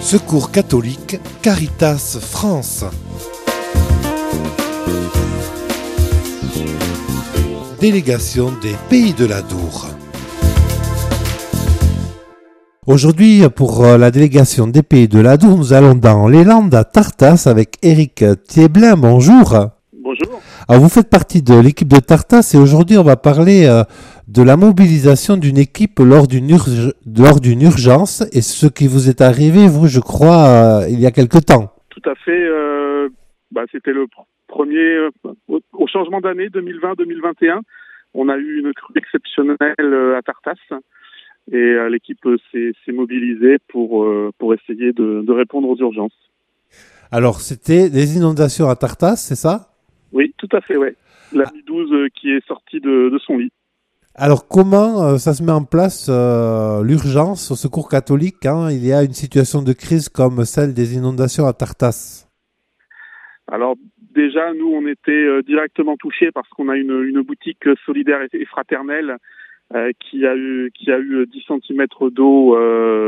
Secours catholique, Caritas France. Délégation des Pays de l'Adour. Aujourd'hui, pour la délégation des Pays de l'Adour, nous allons dans les Landes à Tartas avec Éric Thieblin. Bonjour. Bonjour. Alors, vous faites partie de l'équipe de Tartas et aujourd'hui, on va parler de la mobilisation d'une équipe lors d'une urgence et ce qui vous est arrivé, vous, je crois, il y a quelque temps. Tout à fait. C'était le premier, au changement d'année 2020-2021, on a eu une crue exceptionnelle à Tartas et l'équipe s'est mobilisée pour essayer de répondre aux urgences. Alors, c'était des inondations à Tartas, c'est ça ? Oui, tout à fait, ouais. La Mi-12 qui est sortie de son lit. Alors, comment ça se met en place l'urgence au secours catholique quand il y a une situation de crise comme celle des inondations à Tartas ? Alors, déjà, nous, on était directement touchés parce qu'on a une boutique solidaire et fraternelle qui a eu 10 cm d'eau.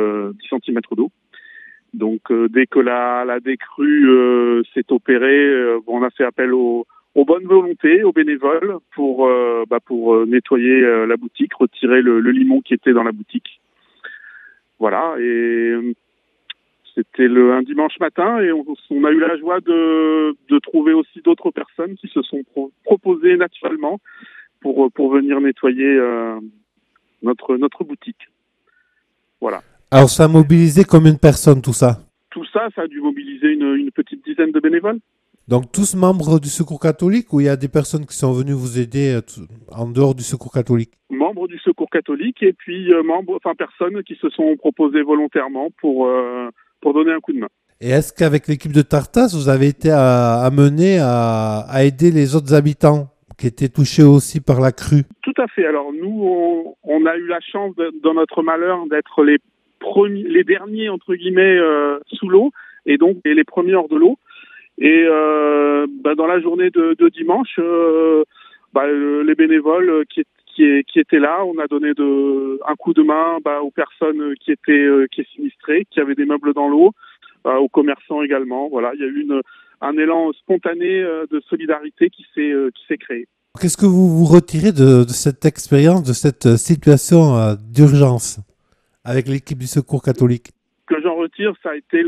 Donc, dès que la décrue s'est opérée, on a fait appel aux bonnes volontés, aux bénévoles pour nettoyer la boutique, retirer le limon qui était dans la boutique. Voilà, et c'était un dimanche matin et on a eu la joie de trouver aussi d'autres personnes qui se sont proposées naturellement pour venir nettoyer notre boutique. Voilà. Alors, ça a mobilisé combien de personnes, tout ça ? Tout ça, ça a dû mobiliser une petite dizaine de bénévoles. Donc, tous membres du Secours catholique ou il y a des personnes qui sont venues vous aider en dehors du Secours catholique ? Membres du Secours catholique et puis personnes qui se sont proposées volontairement pour donner un coup de main. Et est-ce qu'avec l'équipe de Tartas, vous avez été amené à aider les autres habitants qui étaient touchés aussi par la crue ? Tout à fait. Alors, nous, on a eu la chance, dans notre malheur, d'être les derniers, entre guillemets, sous l'eau et donc les premiers hors de l'eau. Et dans la journée de dimanche, les bénévoles qui étaient là, on a donné un coup de main aux personnes qui étaient sinistrées, qui avaient des meubles dans l'eau, aux commerçants également. Voilà, il y a eu un élan spontané de solidarité qui s'est créé. Qu'est-ce que vous retirez de cette expérience, de cette situation d'urgence avec l'équipe du Secours catholique ? Ce que j'en retire, ça a été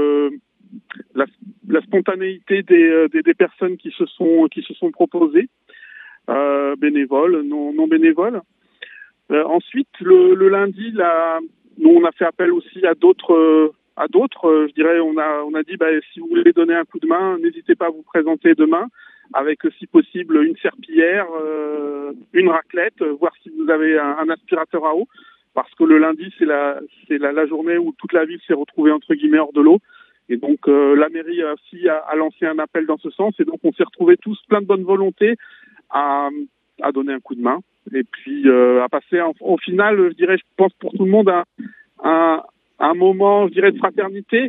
la spontanéité des personnes qui se sont proposées, bénévoles, non bénévoles. Ensuite, le lundi, nous on a fait appel aussi à d'autres. Je dirais, on a dit, si vous voulez donner un coup de main, n'hésitez pas à vous présenter demain, avec si possible une serpillière, une raclette, voir si vous avez un aspirateur à eau, parce que le lundi c'est la journée où toute la ville s'est retrouvée entre guillemets hors de l'eau. Et donc la mairie aussi a lancé un appel dans ce sens, et donc on s'est retrouvés tous plein de bonne volonté à donner un coup de main, et puis à passer au final, je dirais, je pense pour tout le monde, un moment, je dirais, de fraternité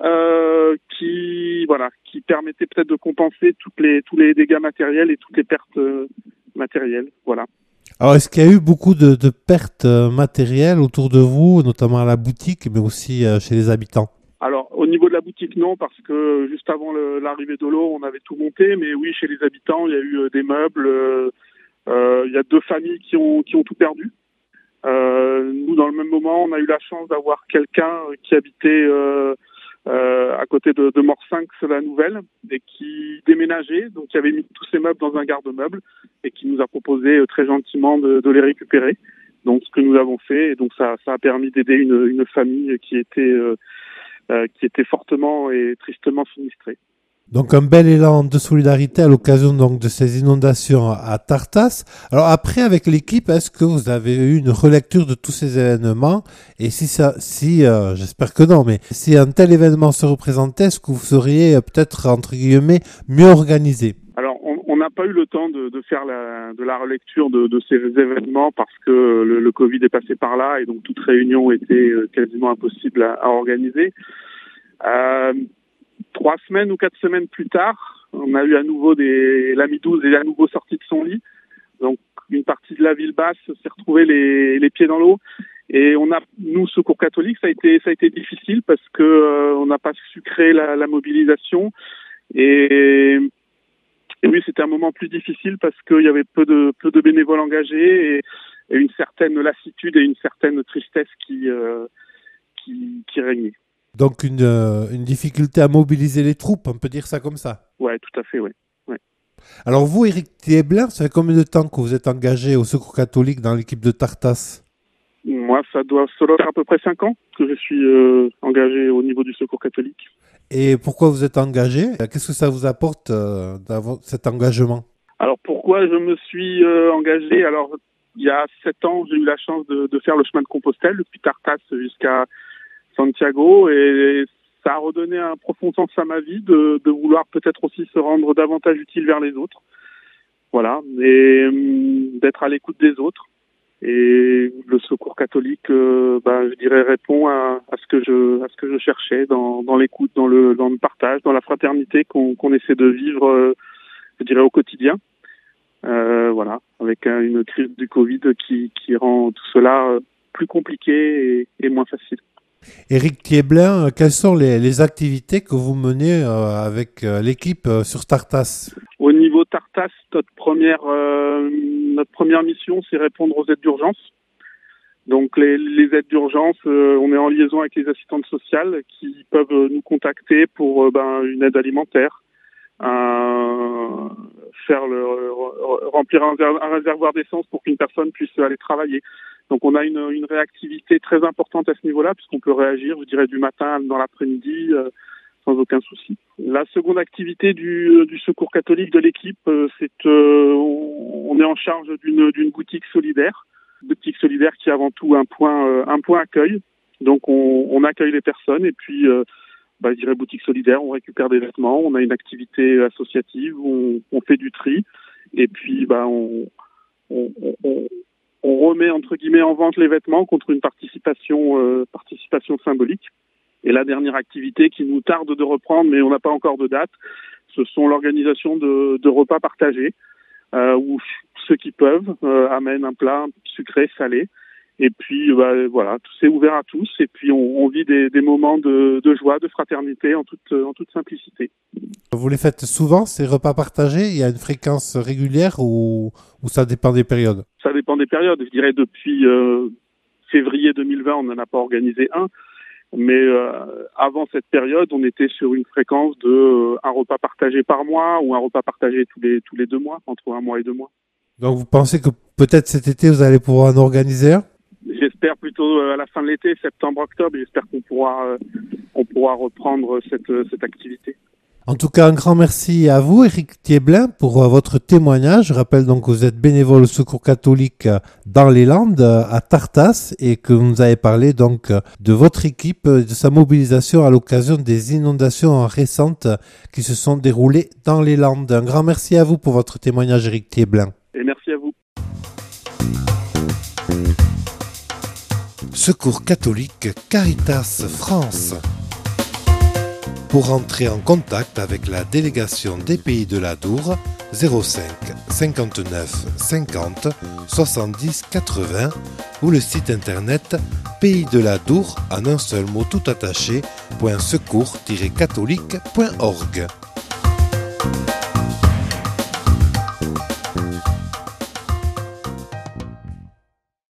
qui permettait peut-être de compenser tous les dégâts matériels et toutes les pertes matérielles. Voilà. Alors, est-ce qu'il y a eu beaucoup de pertes matérielles autour de vous, notamment à la boutique, mais aussi chez les habitants ? Alors, au niveau de la boutique, non, parce que juste avant l'arrivée de l'eau, on avait tout monté. Mais oui, chez les habitants, il y a eu des meubles. Il y a 2 familles qui ont tout perdu. Nous, dans le même moment, on a eu la chance d'avoir quelqu'un qui habitait à côté de Morsinx, la Nouvelle, et qui déménageait, donc qui avait mis tous ses meubles dans un garde-meubles et qui nous a proposé très gentiment de les récupérer. Donc, ce que nous avons fait, et donc ça a permis d'aider une famille qui était fortement et tristement sinistrée. Donc un bel élan de solidarité à l'occasion donc de ces inondations à Tartas. Alors après, avec l'équipe, est-ce que vous avez eu une relecture de tous ces événements ? Et j'espère que non, mais si un tel événement se représentait, est-ce que vous seriez peut-être, entre guillemets, mieux organisé ? Alors, on n'a pas eu le temps de faire de la relecture de ces événements parce que le Covid est passé par là et donc toute réunion était quasiment impossible à organiser. 3 semaines ou 4 semaines plus tard, on a eu à nouveau la Mi-12 est à nouveau sortie de son lit. Donc, une partie de la ville basse s'est retrouvée les pieds dans l'eau Et nous, Secours catholique, ça a été difficile parce que on n'a pas su créer la mobilisation. Et oui, c'était un moment plus difficile parce qu'il y avait peu de bénévoles engagés et une certaine lassitude et une certaine tristesse qui régnait. Donc une difficulté à mobiliser les troupes, on peut dire ça comme ça. Ouais, tout à fait, ouais. Alors vous, Éric Thieblin, ça fait combien de temps que vous êtes engagé au Secours catholique dans l'équipe de Tartas? Moi, ça doit faire à peu près 5 ans que je suis engagé au niveau du Secours catholique. Et pourquoi vous êtes engagé? Qu'est-ce que ça vous apporte d'avoir cet engagement? Alors pourquoi je me suis engagé? Alors il y a 7 ans, j'ai eu la chance de faire le chemin de Compostelle depuis Tartas jusqu'à Santiago et ça a redonné un profond sens à ma vie de vouloir peut-être aussi se rendre davantage utile vers les autres. Voilà, et d'être à l'écoute des autres. Et le Secours catholique, je dirais, répond à ce que je cherchais dans l'écoute, dans le partage, dans la fraternité qu'on essaie de vivre, je dirais, au quotidien. Voilà, avec une crise du Covid qui rend tout cela plus compliqué et moins facile. Éric Thieblin, quelles sont les activités que vous menez avec l'équipe sur Tartas? Au niveau Tartas, notre première mission, c'est répondre aux aides d'urgence. Donc les aides d'urgence, on est en liaison avec les assistantes sociales qui peuvent nous contacter pour une aide alimentaire, remplir un réservoir d'essence pour qu'une personne puisse aller travailler. Donc on a une réactivité très importante à ce niveau-là, puisqu'on peut réagir, je dirais, du matin dans l'après-midi sans aucun souci. La seconde activité du Secours catholique de l'équipe, c'est on est en charge d'une boutique solidaire. Boutique solidaire qui est avant tout un point accueil. Donc on accueille les personnes et puis je dirais boutique solidaire, on récupère des vêtements, on a une activité associative, on fait du tri et puis on remet entre guillemets en vente les vêtements contre une participation symbolique. Et la dernière activité qui nous tarde de reprendre, mais on n'a pas encore de date, ce sont l'organisation de repas partagés où ceux qui peuvent amènent un plat sucré, salé. Et puis voilà, c'est ouvert à tous. Et puis on vit des moments de joie, de fraternité en toute simplicité. Vous les faites souvent, ces repas partagés? Il y a une fréquence régulière ou ça dépend des périodes? Ça dépend des périodes. Je dirais depuis février 2020, on n'en a pas organisé un. Mais avant cette période, on était sur une fréquence de un repas partagé par mois ou un repas partagé tous les 2 mois, entre 1 mois et 2 mois. Donc vous pensez que peut-être cet été, vous allez pouvoir en organiser un? J'espère plutôt à la fin de l'été, septembre-octobre. J'espère qu'on pourra reprendre cette activité. En tout cas, un grand merci à vous, Éric Thieblin, pour votre témoignage. Je rappelle donc que vous êtes bénévole au Secours catholique dans les Landes, à Tartas, et que vous nous avez parlé donc de votre équipe, de sa mobilisation à l'occasion des inondations récentes qui se sont déroulées dans les Landes. Un grand merci à vous pour votre témoignage, Éric Thieblin. Et merci à vous. Secours catholique Caritas France. Pour entrer en contact avec la délégation des Pays de l'Adour, 05 59 50 70 80 ou le site internet paysdeladour en un seul mot tout attaché .secours-catholique.org.